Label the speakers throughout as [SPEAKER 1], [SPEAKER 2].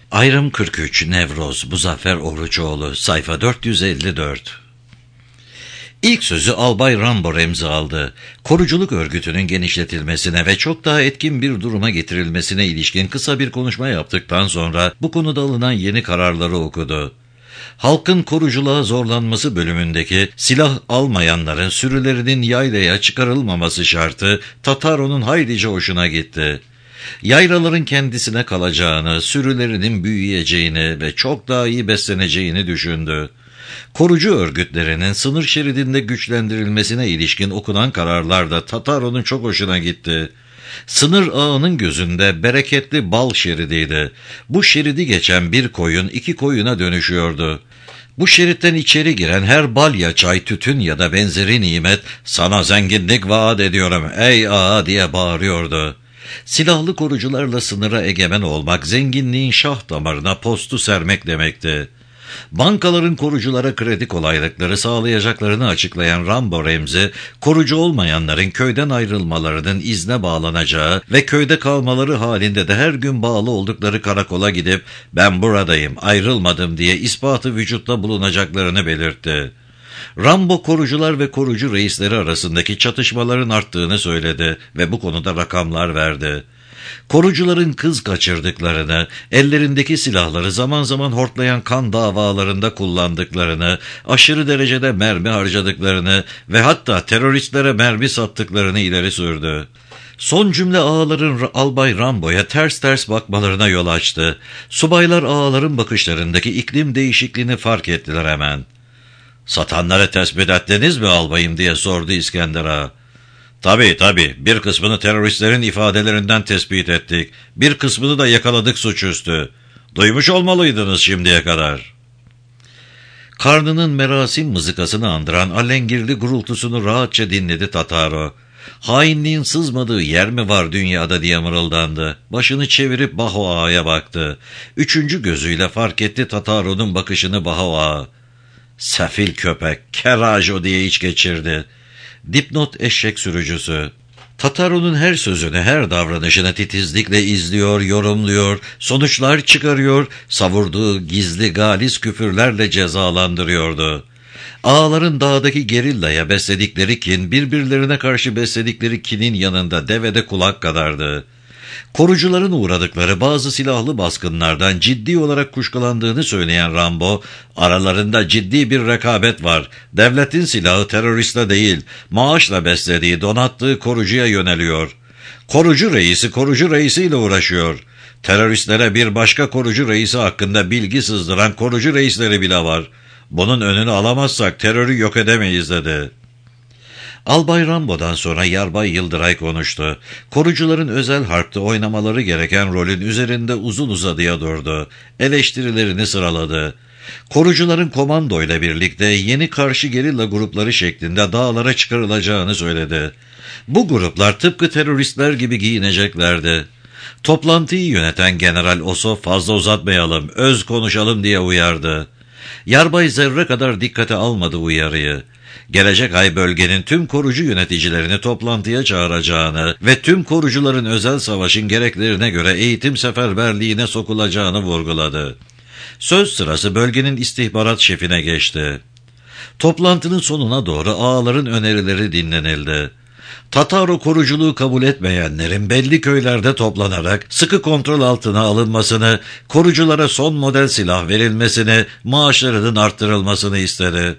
[SPEAKER 1] Ayrım 43 Nevroz Muzaffer Oruçoğlu sayfa 454. İlk sözü Albay Rambo Remzi aldı. Koruculuk örgütünün genişletilmesine ve çok daha etkin bir duruma getirilmesine ilişkin kısa bir konuşma yaptıktan sonra bu konuda alınan yeni kararları okudu. Halkın koruculuğa zorlanması bölümündeki silah almayanların sürülerinin yaylaya çıkarılmaması şartı Tataro'nun haylice hoşuna gitti. Yaylaların kendisine kalacağını, sürülerinin büyüyeceğini ve çok daha iyi besleneceğini düşündü. Korucu örgütlerinin sınır şeridinde güçlendirilmesine ilişkin okunan kararlar da Tataro'nun çok hoşuna gitti. Sınır ağının gözünde bereketli bal şeridiydi. Bu şeridi geçen bir koyun iki koyuna dönüşüyordu. Bu şeritten içeri giren her balya, çay, tütün ya da benzeri nimet "Sana zenginlik vaat ediyorum ey ağa" diye bağırıyordu. Silahlı korucularla sınıra egemen olmak, zenginliğin şah damarına postu sermek demekti. Bankaların koruculara kredi kolaylıkları sağlayacaklarını açıklayan Rambo Remzi, korucu olmayanların köyden ayrılmalarının izne bağlanacağı ve köyde kalmaları halinde de her gün bağlı oldukları karakola gidip "Ben buradayım, ayrılmadım" diye ispatı vücutta bulunacaklarını belirtti. Rambo korucular ve korucu reisleri arasındaki çatışmaların arttığını söyledi ve bu konuda rakamlar verdi. Korucuların kız kaçırdıklarını, ellerindeki silahları zaman zaman hortlayan kan davalarında kullandıklarını, aşırı derecede mermi harcadıklarını ve hatta teröristlere mermi sattıklarını ileri sürdü. Son cümle ağaların Albay Rambo'ya ters ters bakmalarına yol açtı. Subaylar ağaların bakışlarındaki iklim değişikliğini fark ettiler hemen. "Satanları tespit ettiniz mi albayım?" diye sordu İskender Ağa. Tabii, bir kısmını teröristlerin ifadelerinden tespit ettik. Bir kısmını da yakaladık suçüstü. Duymuş olmalıydınız şimdiye kadar. Karnının merasim mızıkasını andıran alengirli gurultusunu rahatça dinledi Tataro. Hainliğin sızmadığı yer mi var dünyada diye mırıldandı. Başını çevirip Baho Ağa'ya baktı. Üçüncü gözüyle fark etti Tataro'nun bakışını Baho Ağa. "Sefil köpek, kerajo" diye iç geçirdi. Dipnot eşek sürücüsü. Tataro'nun her sözünü, her davranışını titizlikle izliyor, yorumluyor, sonuçlar çıkarıyor, savurduğu gizli galis küfürlerle cezalandırıyordu. Ağaların dağdaki gerillaya besledikleri kin, birbirlerine karşı besledikleri kinin yanında devede kulak kadardı. Korucuların uğradıkları bazı silahlı baskınlardan ciddi olarak kuşkulandığını söyleyen Rambo, aralarında ciddi bir rekabet var. Devletin silahı teröristle değil, maaşla beslediği, donattığı korucuya yöneliyor. Korucu reisi korucu reisiyle uğraşıyor. Teröristlere bir başka korucu reisi hakkında bilgi sızdıran korucu reisleri bile var. Bunun önünü alamazsak terörü yok edemeyiz dedi. Albay Rambo'dan sonra Yarbay Yıldıray konuştu. Korucuların özel harpte oynamaları gereken rolün üzerinde uzun uzadıya durdu. Eleştirilerini sıraladı. Korucuların komandoyla birlikte yeni karşı gerilla grupları şeklinde dağlara çıkarılacağını söyledi. Bu gruplar tıpkı teröristler gibi giyineceklerdi. Toplantıyı yöneten General Oso "Fazla uzatmayalım, öz konuşalım" diye uyardı. Yarbay zerre kadar dikkate almadı uyarıyı. Gelecek ay bölgenin tüm korucu yöneticilerini toplantıya çağıracağını ve tüm korucuların özel savaşın gereklerine göre eğitim seferberliğine sokulacağını vurguladı. Söz sırası bölgenin istihbarat şefine geçti. Toplantının sonuna doğru ağaların önerileri dinlenildi. Tataro koruculuğu kabul etmeyenlerin belli köylerde toplanarak sıkı kontrol altına alınmasını, koruculara son model silah verilmesini, maaşlarının arttırılmasını istedi.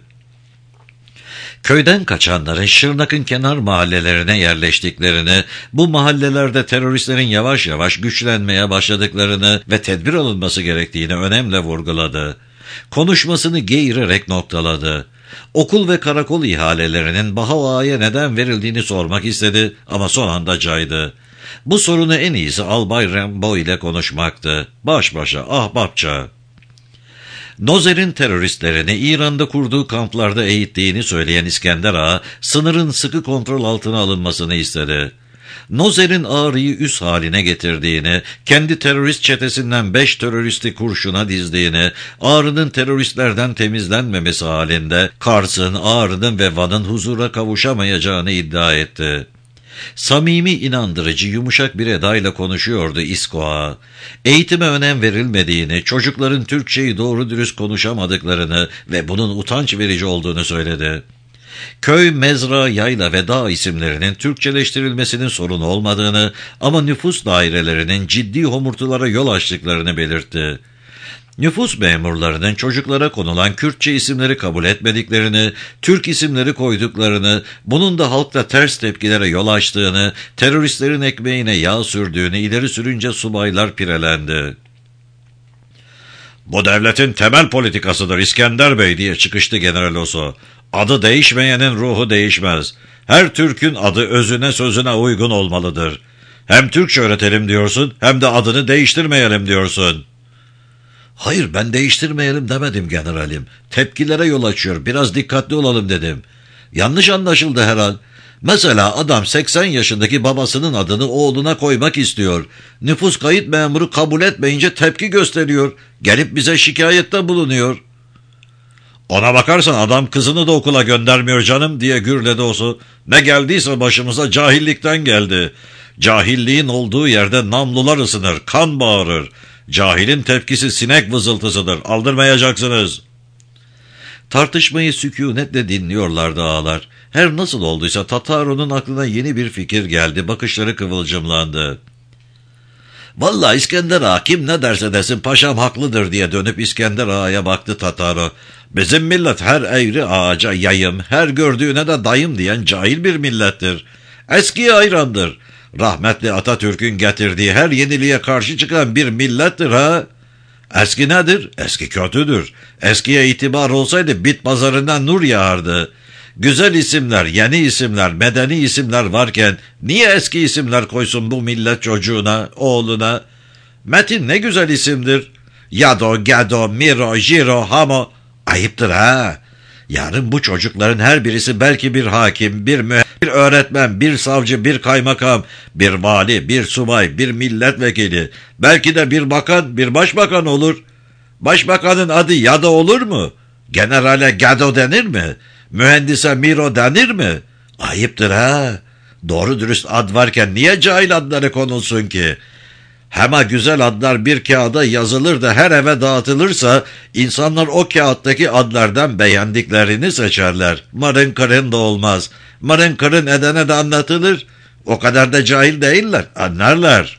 [SPEAKER 1] Köyden kaçanların Şırnak'ın kenar mahallelerine yerleştiklerini, bu mahallelerde teröristlerin yavaş yavaş güçlenmeye başladıklarını ve tedbir alınması gerektiğini önemli vurguladı. Konuşmasını geğirerek noktaladı. Okul ve karakol ihalelerinin Baho Ağa'ya neden verildiğini sormak istedi ama son anda caydı. Bu sorunu en iyisi Albay Rambo ile konuşmaktı. Baş başa, ahbapça. Nozer'in teröristlerini İran'da kurduğu kamplarda eğittiğini söyleyen İskender Ağa, sınırın sıkı kontrol altına alınmasını istedi. Nozer'in Ağrı'yı üs haline getirdiğini, kendi terörist çetesinden 5 teröristi kurşuna dizdiğini, Ağrı'nın teröristlerden temizlenmemesi halinde Kars'ın, Ağrı'nın ve Van'ın huzura kavuşamayacağını iddia etti. Samimi, inandırıcı, yumuşak bir edayla konuşuyordu İsko Ağa. Eğitime önem verilmediğini, çocukların Türkçeyi doğru dürüst konuşamadıklarını ve bunun utanç verici olduğunu söyledi. Köy, mezra, yayla ve dağ isimlerinin Türkçeleştirilmesinin sorun olmadığını ama nüfus dairelerinin ciddi homurtulara yol açtıklarını belirtti. Nüfus memurlarının çocuklara konulan Kürtçe isimleri kabul etmediklerini, Türk isimleri koyduklarını, bunun da halkta ters tepkilere yol açtığını, teröristlerin ekmeğine yağ sürdüğünü ileri sürünce subaylar pirelendi. "Bu devletin temel politikasıdır İskender Bey," diye çıkıştı General Oso. "Adı değişmeyenin ruhu değişmez. Her Türk'ün adı özüne sözüne uygun olmalıdır. Hem Türkçe öğretelim diyorsun, hem de adını değiştirmeyelim diyorsun." "Hayır, ben değiştirmeyelim demedim generalim. Tepkilere yol açıyor, biraz dikkatli olalım dedim. Yanlış anlaşıldı herhal. Mesela adam 80 yaşındaki babasının adını oğluna koymak istiyor. Nüfus kayıt memuru kabul etmeyince tepki gösteriyor. Gelip bize şikayette bulunuyor." "Ona bakarsan adam kızını da okula göndermiyor canım," diye gürledi Osu. "Ne geldiyse başımıza cahillikten geldi. Cahilliğin olduğu yerde namlular ısınır, kan bağırır. Cahilin tepkisi sinek vızıltısıdır. Aldırmayacaksınız." Tartışmayı sükunetle dinliyorlardı ağalar. Her nasıl olduysa Tataro'nun aklına yeni bir fikir geldi. Bakışları kıvılcımlandı. "Vallahi İskender Ağa kim ne derse desin paşam haklıdır," diye dönüp İskender Ağa'ya baktı Tataro. "Bizim millet her eğri ağaca yayım, her gördüğüne de dayım diyen cahil bir millettir. Eskiye hayrandır. Rahmetli Atatürk'ün getirdiği her yeniliğe karşı çıkan bir millettir ha. Eski nedir? Eski kötüdür. Eskiye itibar olsaydı bit pazarından nur yağardı. Güzel isimler, yeni isimler, medeni isimler varken niye eski isimler koysun bu millet çocuğuna, oğluna? Metin ne güzel isimdir. Yado, Gado, Miro, Jiro, Hamo. Ayıptır ha. Yarın bu çocukların her birisi belki bir hakim, bir bir öğretmen, bir savcı, bir kaymakam, bir vali, bir subay, bir milletvekili, belki de bir bakan, bir başbakan olur. Başbakanın adı Yado olur mu? Generale Gado denir mi? Mühendise Miro denir mi? Ayıptır ha. Doğru dürüst ad varken niye cahil adları konulsun ki? Hem güzel adlar bir kağıda yazılır da her eve dağıtılırsa insanlar o kağıttaki adlardan beğendiklerini seçerler. Marın kırın da olmaz. Marın kırın edene de anlatılır. O kadar da cahil değiller, anlarlar.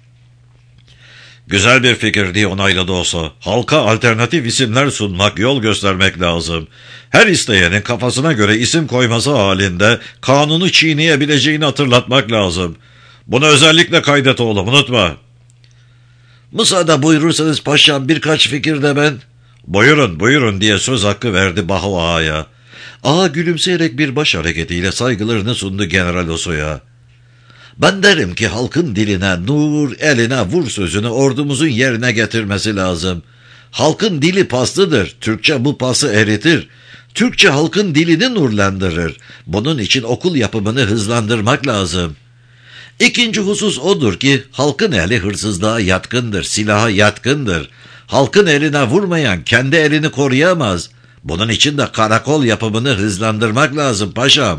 [SPEAKER 1] Güzel bir fikir diye onayladı olsa. Halka alternatif isimler sunmak, yol göstermek lazım. Her isteyenin kafasına göre isim koyması halinde kanunu çiğneyebileceğini hatırlatmak lazım. Bunu özellikle kaydet oğlum, unutma. Müsaade buyurursanız paşam birkaç fikir de ben. Buyurun buyurun diye söz hakkı verdi Baho Ağa'ya. Ağa gülümseyerek bir baş hareketiyle saygılarını sundu General Oso'ya. Ben derim ki halkın diline nur, eline vur sözünü ordumuzun yerine getirmesi lazım. Halkın dili paslıdır. Türkçe bu pası eritir. Türkçe halkın dilini nurlandırır. Bunun için okul yapımını hızlandırmak lazım. İkinci husus odur ki halkın eli hırsızlığa yatkındır, silaha yatkındır. Halkın eline vurmayan kendi elini koruyamaz. Bunun için de karakol yapımını hızlandırmak lazım paşam.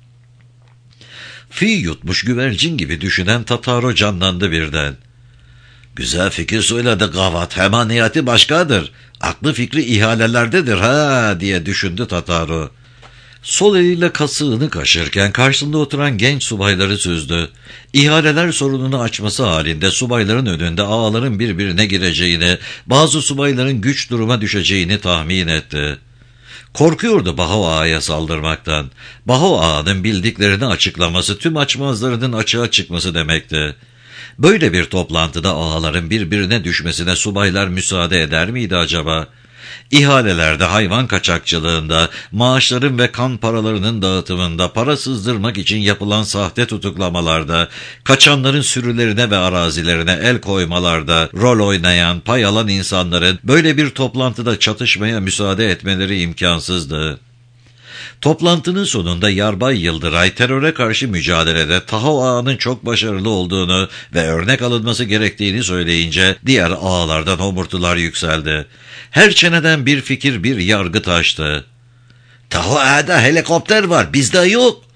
[SPEAKER 1] Fi yutmuş güvercin gibi düşünen Tataro canlandı birden. Güzel fikir söyledi gavat, hemen niyeti başkadır. Aklı fikri ihalelerdedir ha diye düşündü Tataro. Sol eliyle kasığını kaşırken karşısında oturan genç subayları süzdü. İhaleler sorununu açması halinde subayların önünde ağaların birbirine gireceğini, bazı subayların güç duruma düşeceğini tahmin etti. Korkuyordu Baho Ağa'ya saldırmaktan. Baho Ağa'nın bildiklerini açıklaması tüm açmazlarının açığa çıkması demekti. Böyle bir toplantıda ağaların birbirine düşmesine subaylar müsaade eder miydi acaba? İhalelerde, hayvan kaçakçılığında, maaşların ve kan paralarının dağıtımında, para sızdırmak için yapılan sahte tutuklamalarda, kaçanların sürülerine ve arazilerine el koymalarda rol oynayan, pay alan insanların böyle bir toplantıda çatışmaya müsaade etmeleri imkansızdı. Toplantının sonunda Yarbay Yıldıray teröre karşı mücadelede Taho Ağa'nın çok başarılı olduğunu ve örnek alınması gerektiğini söyleyince diğer ağalardan homurtular yükseldi. Her çeneden bir fikir, bir yargı taştı. Taho Ağa'da helikopter var, bizde yok.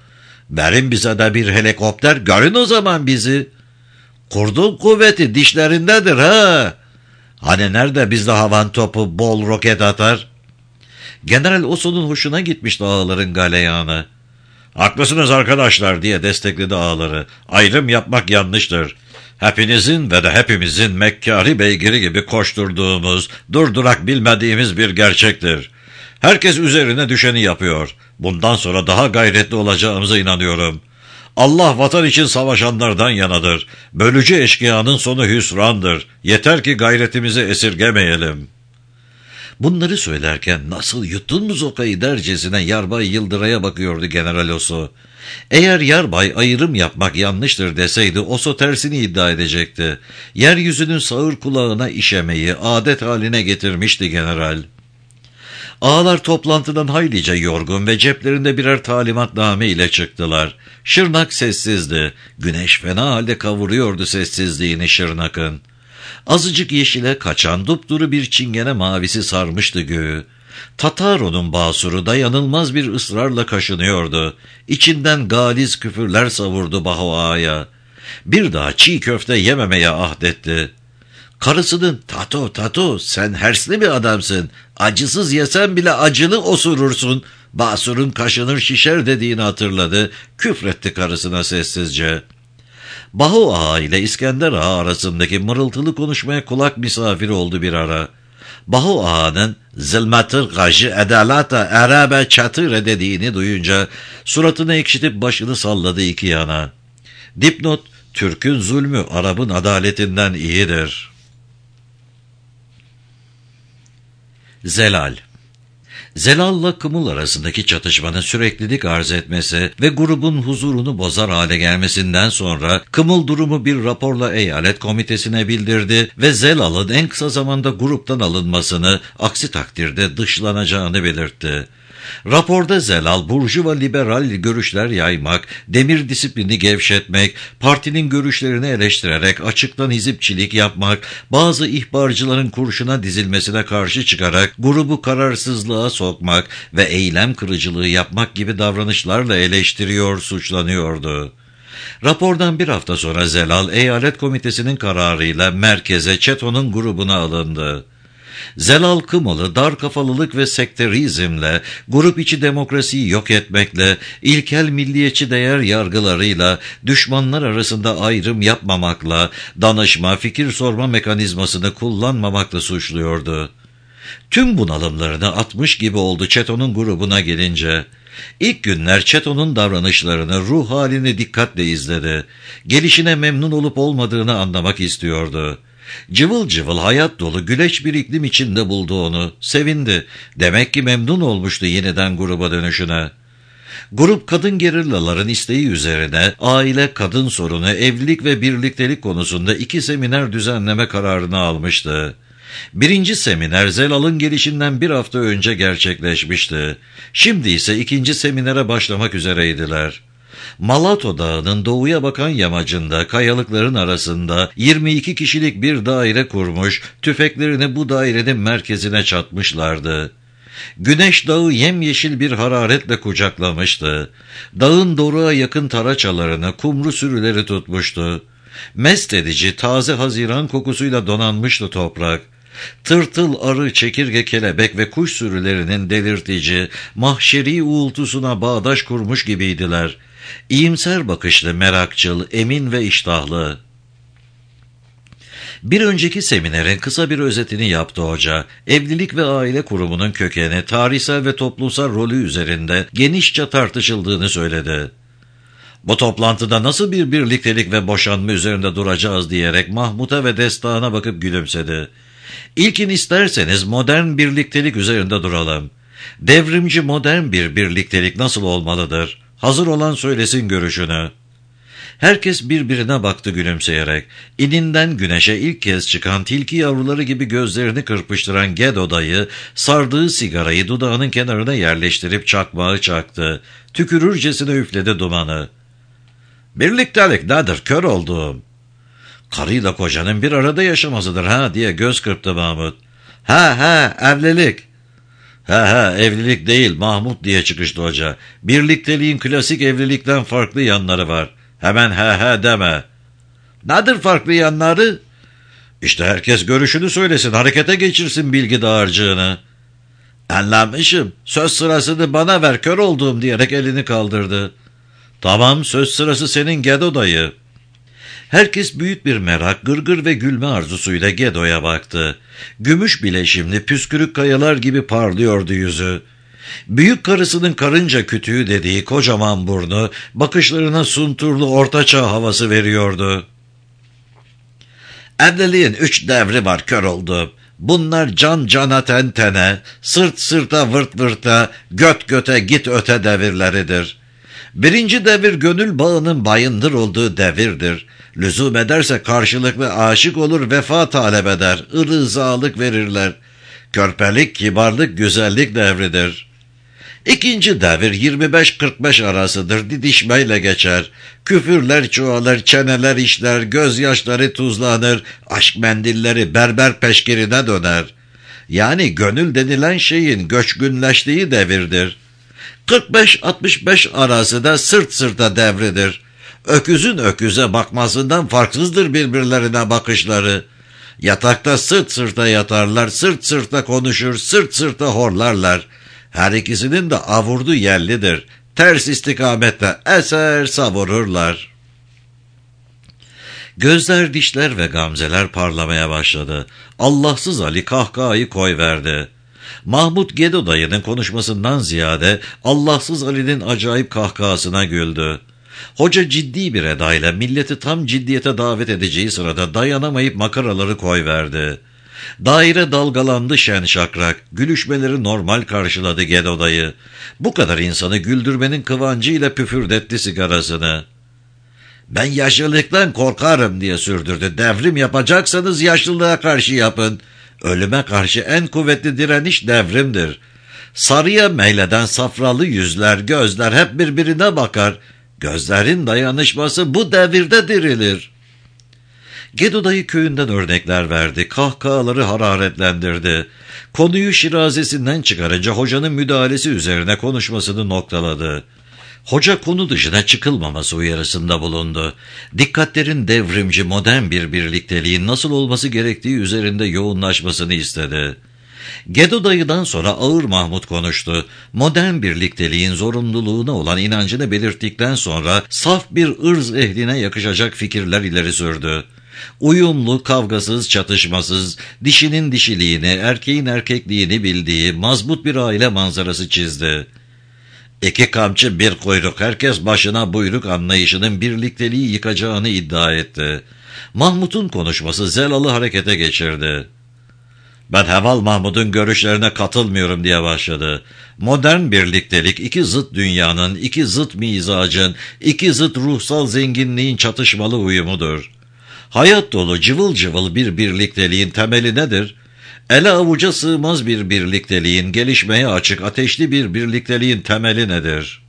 [SPEAKER 1] Verin bize de bir helikopter, görün o zaman bizi. Kurdun kuvveti dişlerindedir ha. Hani nerede bizde havan topu, bol roket atar? General Oso'nun hoşuna gitmişti ağaların galeyanı. Haklısınız arkadaşlar diye destekledi ağaları. Ayrım yapmak yanlıştır. Hepinizin ve de hepimizin Mekkari beygiri gibi koşturduğumuz, durdurak bilmediğimiz bir gerçektir. Herkes üzerine düşeni yapıyor. Bundan sonra daha gayretli olacağımıza inanıyorum. Allah vatan için savaşanlardan yanadır. Bölücü eşkıyanın sonu hüsrandır. Yeter ki gayretimizi esirgemeyelim. Bunları söylerken nasıl yuttun mu zokayı dercesine Yarbay Yıldıray'a bakıyordu General Oso. Eğer Yarbay ayrım yapmak yanlıştır deseydi Oso tersini iddia edecekti. Yeryüzünün sağır kulağına işemeyi adet haline getirmişti general. Ağalar toplantıdan haylice yorgun ve ceplerinde birer talimatname ile çıktılar. Şırnak sessizdi. Güneş fena halde kavuruyordu sessizliğini Şırnak'ın. Azıcık yeşile kaçan dupduru bir çingene mavisi sarmıştı göğü. Tataro'nun basuru dayanılmaz bir ısrarla kaşınıyordu. İçinden galiz küfürler savurdu Baho Ağa'ya. Bir daha çiğ köfte yememeye ahdetti. Karısının "Tato, sen hersli bir adamsın. Acısız yesen bile acılı osurursun. Basur'un kaşınır şişer" dediğini hatırladı. Küfretti karısına sessizce. Baho Ağa ile İskender Ağa arasındaki mırıltılı konuşmaya kulak misafiri oldu bir ara. Baho Ağa'nın "Zılmatır gajı edalata erabe çatıre" dediğini duyunca suratını ekşitip başını salladı iki yana. Dipnot: Türk'ün zulmü Arap'ın adaletinden iyidir. Zelal. Zelal'la Kımıl arasındaki çatışmanın süreklilik arz etmesi ve grubun huzurunu bozar hale gelmesinden sonra Kımıl durumu bir raporla eyalet komitesine bildirdi ve Zelal'ın en kısa zamanda gruptan alınmasını, aksi takdirde dışlanacağını belirtti. Raporda Zelal, burjuva liberal görüşler yaymak, demir disiplini gevşetmek, partinin görüşlerini eleştirerek açıktan hizipçilik yapmak, bazı ihbarcıların kurşuna dizilmesine karşı çıkarak grubu kararsızlığa sokmak ve eylem kırıcılığı yapmak gibi davranışlarla eleştiriyor, suçlanıyordu. Rapordan bir hafta sonra Zelal, eyalet komitesinin kararıyla merkeze Çeto'nun grubuna alındı. Zelal Kımıl'ı dar kafalılık ve sekterizmle, grup içi demokrasiyi yok etmekle, ilkel milliyetçi değer yargılarıyla, düşmanlar arasında ayrım yapmamakla, danışma, fikir sorma mekanizmasını kullanmamakla suçluyordu. Tüm bunalımlarını atmış gibi oldu Çeto'nun grubuna gelince. İlk günler Çeto'nun davranışlarını, ruh halini dikkatle izledi. Gelişine memnun olup olmadığını anlamak istiyordu. Cıvıl cıvıl hayat dolu güleç bir iklim içinde buldu onu. Sevindi. Demek ki memnun olmuştu yeniden gruba dönüşüne. Grup kadın gerillaların isteği üzerine aile, kadın sorunu, evlilik ve birliktelik konusunda 2 seminer düzenleme kararını almıştı. Birinci seminer Zelal'ın gelişinden bir hafta önce gerçekleşmişti. Şimdi ise 2. seminere başlamak üzereydiler. Malato Dağı'nın doğuya bakan yamacında kayalıkların arasında 22 kişilik bir daire kurmuş, tüfeklerini bu dairenin merkezine çatmışlardı. Güneş dağı yemyeşil bir hararetle kucaklamıştı. Dağın doruğa yakın taraçalarını, kumru sürüleri tutmuştu. Mest edici taze haziran kokusuyla donanmıştı toprak. Tırtıl, arı, çekirge, kelebek ve kuş sürülerinin delirtici, mahşeri uğultusuna bağdaş kurmuş gibiydiler. İyimser bakışlı, merakçıl, emin ve iştahlı. Bir önceki seminerin kısa bir özetini yaptı hoca. Evlilik ve aile kurumunun kökeni, tarihsel ve toplumsal rolü üzerinde genişçe tartışıldığını söyledi. Bu toplantıda nasıl bir birliktelik ve boşanma üzerinde duracağız diyerek Mahmut'a ve Destan'a bakıp gülümsedi. İlkin isterseniz modern birliktelik üzerinde duralım. Devrimci modern bir birliktelik nasıl olmalıdır? Hazır olan söylesin görüşünü. Herkes birbirine baktı gülümseyerek. İninden güneşe ilk kez çıkan tilki yavruları gibi gözlerini kırpıştıran Gedo dayı, sardığı sigarayı dudağının kenarına yerleştirip çakmağı çaktı. Tükürürcesine üfledi dumanı. "Birliktelik nedir kör olduğum?" "Karıyla kocanın bir arada yaşamasıdır ha" diye göz kırptı Mahmut. Ha evlilik." Evlilik değil Mahmut diye çıkıştı hoca. Birlikteliğin klasik evlilikten farklı yanları var. Hemen deme. Nedir farklı yanları? İşte herkes görüşünü söylesin, harekete geçirsin bilgi dağarcığını. Anlamışım. Söz sırasını bana ver, kör olduğum diyerek elini kaldırdı. Tamam, söz sırası senin Gedo dayı. Herkes büyük bir merak, gırgır ve gülme arzusuyla Gedo'ya baktı. Gümüş bileşimli püskürük kayalar gibi parlıyordu yüzü. Büyük karısının karınca kütüğü dediği kocaman burnu, bakışlarına sunturlu ortaçağ havası veriyordu. Evliliğin 3 devri var kör oldum. Bunlar can cana ten tene, sırt sırta vırt vırta, göt göte git öte devirleridir. Birinci devir gönül bağının bayındır olduğu devirdir. Lüzum ederse karşılıklı aşık olur, vefa talep eder, rızalık verirler. Körpelik, kibarlık, güzellik devridir. İkinci devir 25-45 arasıdır, didişmeyle geçer. Küfürler çoğalır, çeneler işler, gözyaşları tuzlanır, aşk mendilleri berber peşkirine döner. Yani gönül denilen şeyin göçgünleştiği devirdir. 45-65 arası da sırt sırta devridir. Öküzün öküze bakmasından farksızdır birbirlerine bakışları. Yatakta sırt sırta yatarlar, sırt sırta konuşur, sırt sırta horlarlar. Her ikisinin de avurdu yerlidir. Ters istikamette eser savururlar. Gözler, dişler ve gamzeler parlamaya başladı. Allahsız Ali kahkahayı koyverdi. Mahmut Gedo dayının konuşmasından ziyade Allahsız Ali'nin acayip kahkahasına güldü. Hoca ciddi bir edayla milleti tam ciddiyete davet edeceği sırada dayanamayıp makaraları koyverdi. Daire dalgalandı şen şakrak, gülüşmeleri normal karşıladı Gedo dayı. Bu kadar insanı güldürmenin kıvancıyla püfürdetti sigarasını. Ben yaşlılıktan korkarım diye sürdürdü. Devrim yapacaksanız yaşlılığa karşı yapın. Ölüme karşı en kuvvetli direniş devrimdir. Sarıya meyleden safralı yüzler, gözler hep birbirine bakar. Gözlerin dayanışması bu devirde dirilir. Gedo dayı köyünden örnekler verdi, kahkahaları hararetlendirdi. Konuyu şirazesinden çıkarınca hocanın müdahalesi üzerine konuşmasını noktaladı. Hoca konu dışına çıkılmaması uyarısında bulundu. Dikkatlerin devrimci modern bir birlikteliğin nasıl olması gerektiği üzerinde yoğunlaşmasını istedi. Gedo dayıdan sonra Ağır Mahmut konuştu. Modern birlikteliğin zorunluluğuna olan inancını belirttikten sonra saf bir ırz ehline yakışacak fikirler ileri sürdü. Uyumlu, kavgasız, çatışmasız, dişinin dişiliğini, erkeğin erkekliğini bildiği mazbut bir aile manzarası çizdi. İki kamçı bir kuyruk, herkes başına buyruk anlayışının birlikteliği yıkacağını iddia etti. Mahmut'un konuşması Zelal'ı harekete geçirdi. Ben Heval Mahmud'un görüşlerine katılmıyorum diye başladı. Modern birliktelik iki zıt dünyanın, iki zıt mizacın, iki zıt ruhsal zenginliğin çatışmalı uyumudur. Hayat dolu cıvıl cıvıl bir birlikteliğin temeli nedir? Ele avuca sığmaz bir birlikteliğin, gelişmeye açık ateşli bir birlikteliğin temeli nedir?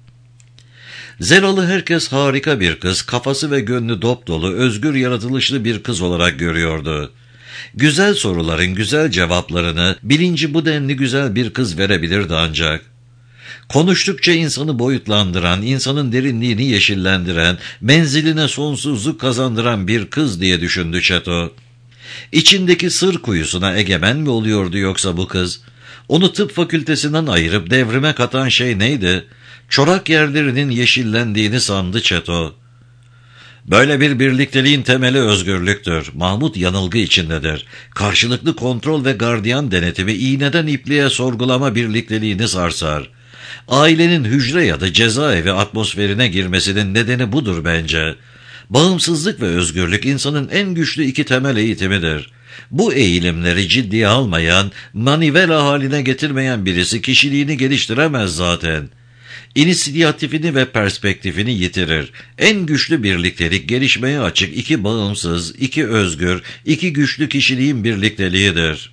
[SPEAKER 1] Zelal'ı herkes harika bir kız, kafası ve gönlü dop dolu, özgür yaratılışlı bir kız olarak görüyordu. Güzel soruların güzel cevaplarını bilinci bu denli güzel bir kız verebilirdi ancak. Konuştukça insanı boyutlandıran, insanın derinliğini yeşillendiren, menziline sonsuzluk kazandıran bir kız diye düşündü Çeto. İçindeki sır kuyusuna egemen mi oluyordu yoksa bu kız? Onu tıp fakültesinden ayırıp devrime katan şey neydi? Çorak yerlerinin yeşillendiğini sandı Çeto. Böyle bir birlikteliğin temeli özgürlüktür. Mahmut yanılgı içindedir. Karşılıklı kontrol ve gardiyan denetimi iğneden ipliğe sorgulama birlikteliğini sarsar. Ailenin hücre ya da cezaevi atmosferine girmesinin nedeni budur bence. Bağımsızlık ve özgürlük insanın en güçlü iki temel eğitimidir. Bu eğilimleri ciddiye almayan, manivela haline getirmeyen birisi kişiliğini geliştiremez zaten. İnisiyatifini ve perspektifini yitirir. En güçlü birliktelik gelişmeye açık iki bağımsız, iki özgür, iki güçlü kişiliğin birlikteliğidir.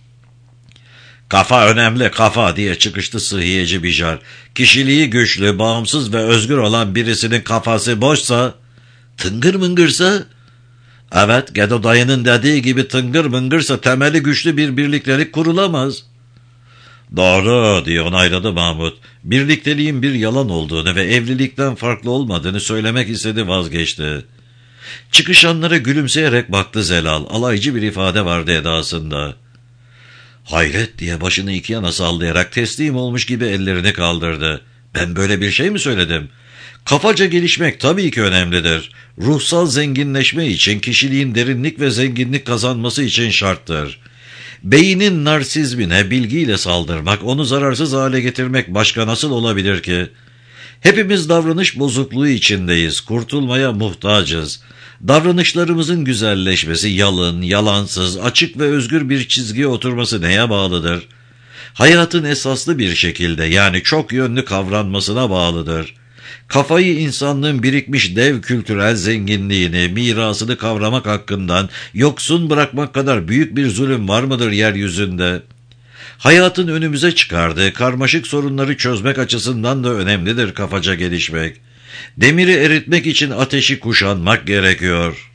[SPEAKER 1] Kafa önemli, kafa diye çıkıştı sıhhiyeci Bijar. Kişiliği güçlü, bağımsız ve özgür olan birisinin kafası boşsa, tıngır mıngırsa, evet Gedo dayının dediği gibi tıngır mıngırsa temeli güçlü bir birliktelik kurulamaz. Doğru diye onayladı Mahmut. Birlikteliğin bir yalan olduğunu ve evlilikten farklı olmadığını söylemek istedi, vazgeçti. Çıkışanlara gülümseyerek baktı Zelal. Alaycı bir ifade vardı edasında. Hayret diye başını iki yana sallayarak teslim olmuş gibi ellerini kaldırdı. Ben böyle bir şey mi söyledim? Kafaca gelişmek tabii ki önemlidir. Ruhsal zenginleşme için kişiliğin derinlik ve zenginlik kazanması için şarttır. Beynin narsizmine bilgiyle saldırmak, onu zararsız hale getirmek başka nasıl olabilir ki? Hepimiz davranış bozukluğu içindeyiz, kurtulmaya muhtacız. Davranışlarımızın güzelleşmesi, yalın, yalansız, açık ve özgür bir çizgiye oturması neye bağlıdır? Hayatın esaslı bir şekilde, yani çok yönlü kavranmasına bağlıdır. Kafayı insanlığın birikmiş dev kültürel zenginliğini, mirasını kavramak hakkından yoksun bırakmak kadar büyük bir zulüm var mıdır yeryüzünde? Hayatın önümüze çıkardığı karmaşık sorunları çözmek açısından da önemlidir kafaca gelişmek. Demiri eritmek için ateşi kuşanmak gerekiyor.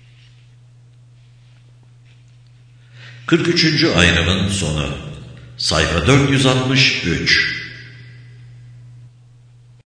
[SPEAKER 1] 43. ayrımın sonu. Sayfa 463.